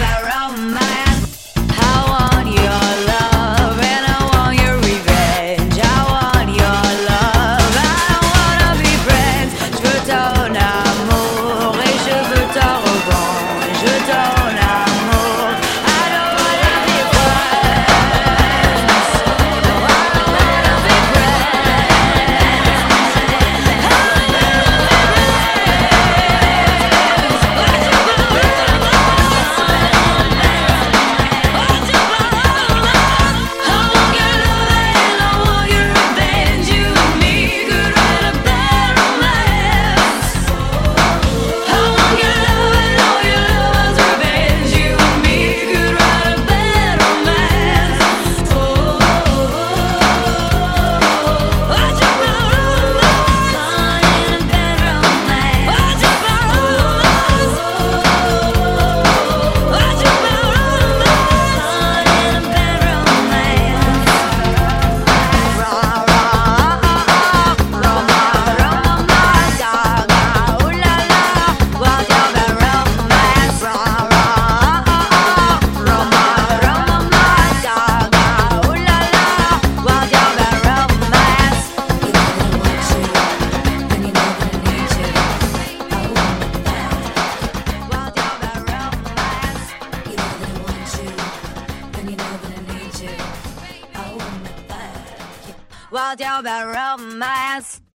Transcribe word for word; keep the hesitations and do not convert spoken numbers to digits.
about romance. I want your love and I want your revenge. I want your love, I don't wanna be friends. Je veux ton amour et je veux ton rebond. Je veux ton amour, I don't wanna be friends. No, I don't wanna be friends. I don't wanna We'll talk about romance.